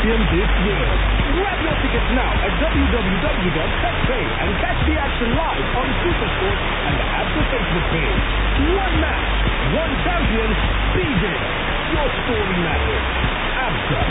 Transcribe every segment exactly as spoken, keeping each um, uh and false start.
champion this year. Grab your tickets now at w w w dot betpay and catch the action live on SuperSport and the Absa Facebook page. One match, one champion, be there. Your story matters. Absa.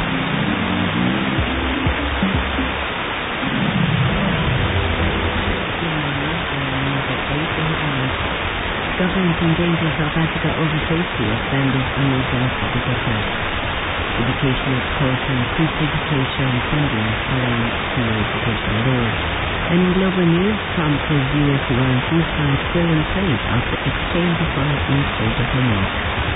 Government endangers South Africa over safety of Zambia's unresolved public affairs. Educational calls to increase education funding following new education laws. And in global news, Trump says U S Iran ceasefire still in place after exchange of fire in Strait of Hormuz.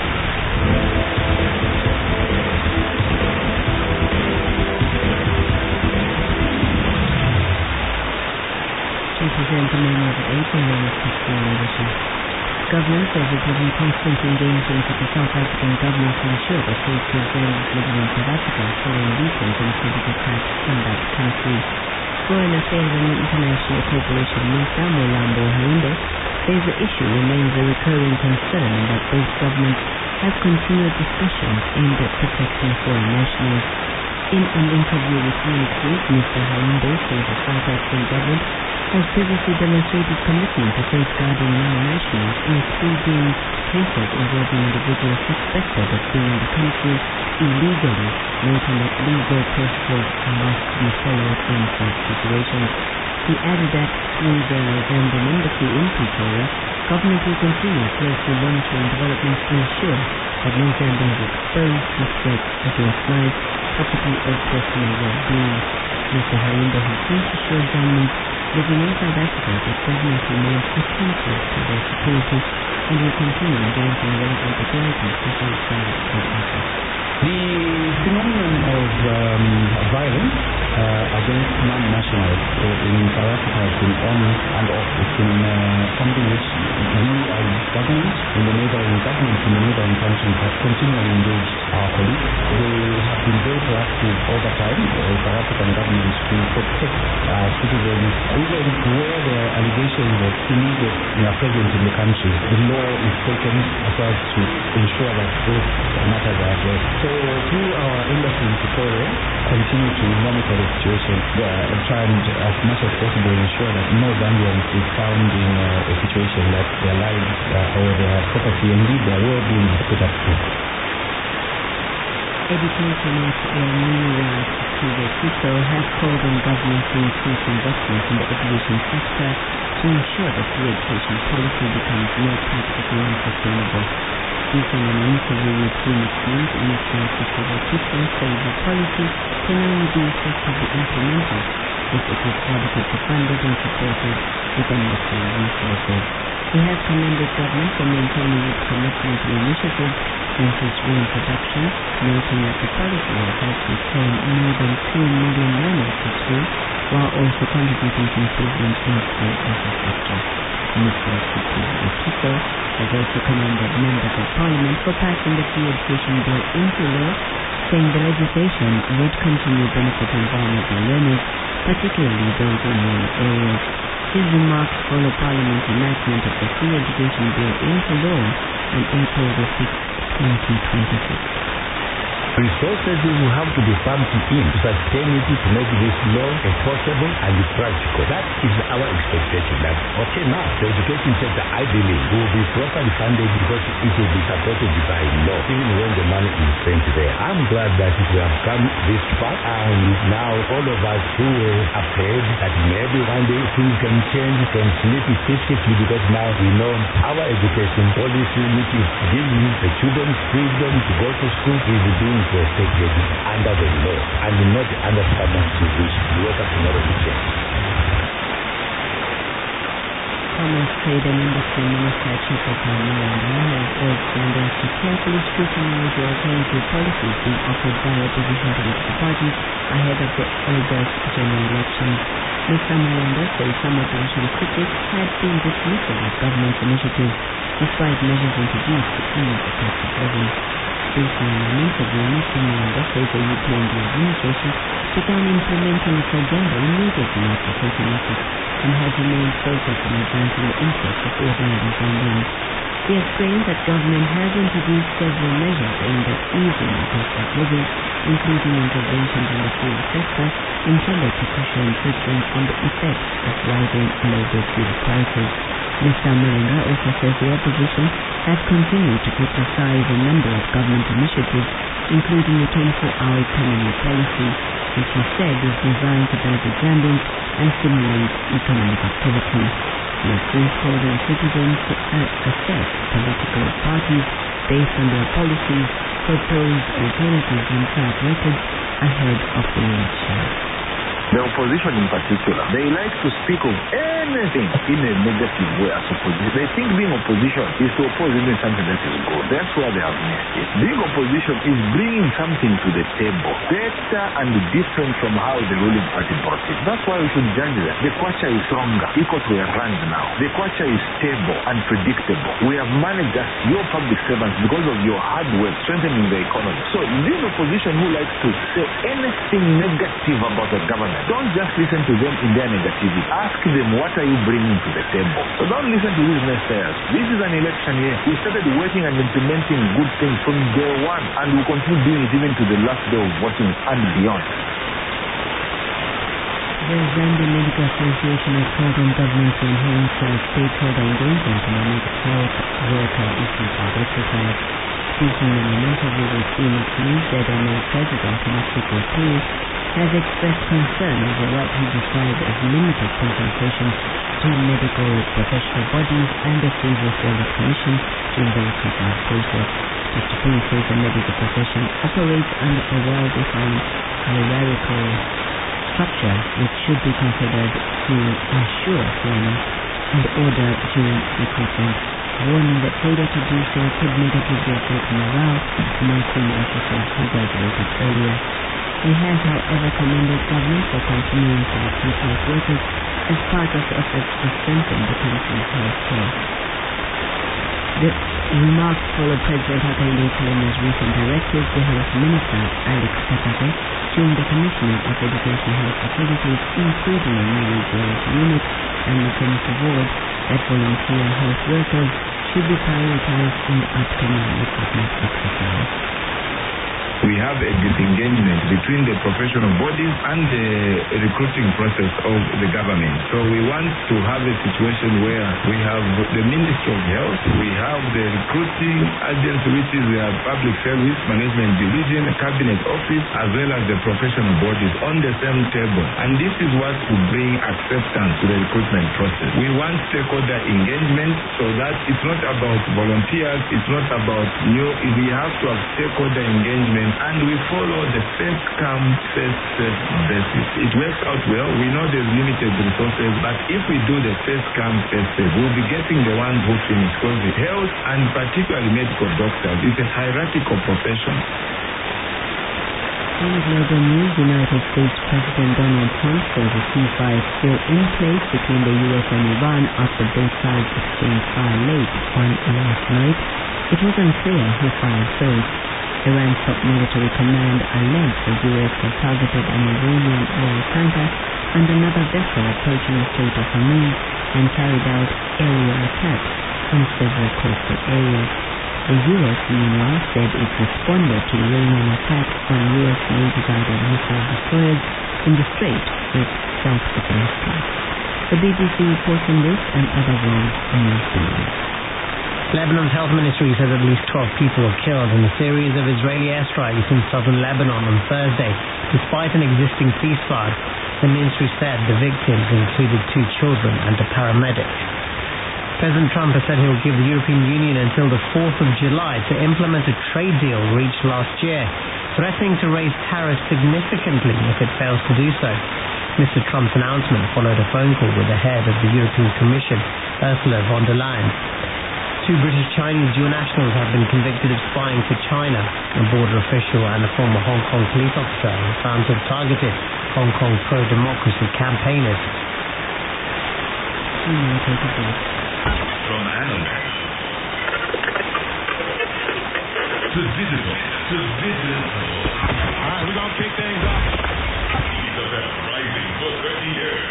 Representative of April legislation. Government says it will be constant engagement with the South African government to ensure the safety of journalists living in South Africa following recent anti-civic attacks in that country. Foreign Affairs and International Cooperation Minister Molambo Hainde says the issue remains a recurring concern and that both governments have continued discussions aimed at protecting foreign nationals. In an interview with Newsweek, Mister Hainde says the South African government has previously demonstrated commitment to safeguarding non-nationals, including cases involving individuals suspected of being in the country illegally, noting that legal processes must be followed in such situations. He added that through the Zambian embassy in Pretoria, government will continue closely monitoring developments to ensure that no Zambian is exposed to threats against life, property or personal well-being. Mister Hainde has since assured government living in South Africa that government remains attentive to their security and will continue engaging relevant authorities to safeguard their assets. The phenomenon of um, violence uh, against non-nationals in South Africa has been on and off. It's been uh, something which we as government in the neighboring governments in the neighboring countries have continually engaged our colleagues. They have been very proactive over time, uh, South African governments, to protect our citizens, even where there are allegations of illegal presence in the country. The law is taken aside to ensure that those matters are addressed. So through our embassy in Pretoria, continue to monitor the situation uh, and try and as much as possible ensure that no Zambian is found in uh, a situation that their lives uh, or their property and indeed their well-being is put at risk. Education at Emira Tito has called on government to increase investment in the education sector to ensure that the education policy becomes more practical and sustainable. Speaking in an interview with Phoenix News, Minister Tito says the policy can only be effectively implemented if it is adequately funded and supported with the necessary resources. He has commended government for maintaining its commitment to initiatives since its reintroduction, noting that the policy has helped return more than two million learners to school, while also contributing to improvements in school infrastructure. Mister Tito has also commended members of parliament for passing the free education bill into law, saying the legislation would continue benefiting vulnerable learners, particularly those in rural areas. His remarks follow Parliament's enactment of the free education bill into law on April the sixth, twenty twenty-six. Resources will have to be pumped in to sustain it, to make this law enforceable and practical. That is our expectation. That, okay, now, the education sector, I believe, will be properly funded because it will be supported by law, even when the money is spent there. I'm glad that we have come this far, and now all of us who were afraid that maybe one day things can change, can slip specifically because now we know our education policy, which is giving the children freedom to go to school, is being protected under the law and not under someone's wish. We wake up tomorrow to change. Commerce, Trade and Industry Minister Chikota Mwamba has urged Zambia to carefully scrutinize the alternative policies being offered by opposition political parties ahead of the August general elections. Mister Mwamba says some opposition critics had been dismissive of government's initiatives despite measures introduced to ease the cost of living. Speaking in an interview, Mister Mwamba says the U P N D administration began implementing its agenda immediately after taking office and has remained focused on advancing the interests of ordinary Zambians. He explained that government has introduced several measures aimed at easing the cost of living, including interventions in the fuel sector, intended to cushion Britain on the effects of rising global fuel prices. Mister Malinga also says the opposition has continued to criticize a number of government initiatives, including the twenty-four hour economy policy, which he said is designed to benefit Zambians and stimulate economic activity. He has since called on citizens to uh, assess political parties based on their policies, propose alternatives and track records ahead of the election. The opposition in particular, they like to speak of anything in a negative way as opposition. They think being opposition is to oppose even something that is good. That's why they have missed it. Being opposition is bringing something to the table better and different from how the ruling party brought it. That's why we should judge them. The Kwacha is stronger. Equal to a rand now. The Kwacha is stable and predictable. We have managed as your public servants because of your hard work strengthening the economy. So this opposition who likes to say anything negative about the government, don't just listen to them in their negativity. Ask them, what are you bringing to the table? So don't listen to these naysayers. This is an election year. We started working and implementing good things from day one, and we'll continue doing it even to the last day of voting and beyond. The Zambia Medical Association has called on government to enhance stakeholder engagement and make health worker issues of exercise. Speaking in an interview with Phoenix News, Z M A President Masiko Poo has expressed concern over what he described as limited compensation to medical professional bodies and the Civil Service Commission during the recruitment process. Mister Poo says the medical profession operates under a well-defined hierarchical structure which should be considered to ensure fairness and order during recruitment, warning that failure to do so could negatively affect morale among senior officers who graduated earlier. He has, however, commended government for continuing to recruit health workers as part of efforts to strengthen the country's health care. The remarks follow President Hakainde Hichilema's recent directive to Health Minister Alex Katape during the commissioning of education health facilities, including a newly built unit and maternity ward, that volunteer health workers should be prioritized in the upcoming recruitment exercise. We have a disengagement between the professional bodies and the recruiting process of the government. So we want to have a situation where we have the Ministry of Health, we have the recruiting agency, which is the Public Service Management Division, Cabinet Office, as well as the professional bodies on the same table. And this is what will bring acceptance to the recruitment process. We want stakeholder engagement so that it's not about volunteers, it's not about new, we have to have stakeholder engagement. And we follow the first come, first served basis. It works out well. We know there's limited resources, but if we do the first come, first served, we'll be getting the ones who finish. Because the health, and particularly medical doctors, is a hierarchical profession. In global news, United States President Donald Trump says a ceasefire is still in place between the U S and Iran after both sides exchanged fire late on last night. It was unclear who fired first. Iran's top military command alleged the U S had targeted an Iranian oil tanker and another vessel approaching the Strait of Hormuz and carried out aerial attacks on several coastal areas. The U S, meanwhile, said it responded to Iranian attacks on U S Navy-guided missile destroyers in the Strait with self-defense strikes. The B B C reports on this and other world news stories. Lebanon's health ministry says at least twelve people were killed in a series of Israeli airstrikes in southern Lebanon on Thursday. Despite an existing ceasefire, the ministry said the victims included two children and a paramedic. President Trump has said he will give the European Union until the fourth of July to implement a trade deal reached last year, threatening to raise tariffs significantly if it fails to do so. Mister Trump's announcement followed a phone call with the head of the European Commission, Ursula von der Leyen. Two British Chinese dual nationals have been convicted of spying for China. A border official and a former Hong Kong police officer were found to have targeted Hong Kong pro-democracy campaigners. We now take a break. From analog to digital to digital. Alright, we're gonna kick things off. Each of them rising for thirty years.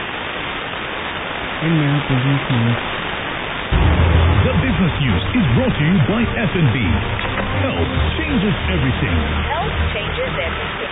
And now business news. The Business News is brought to you by F N B. Health changes everything. Health changes everything.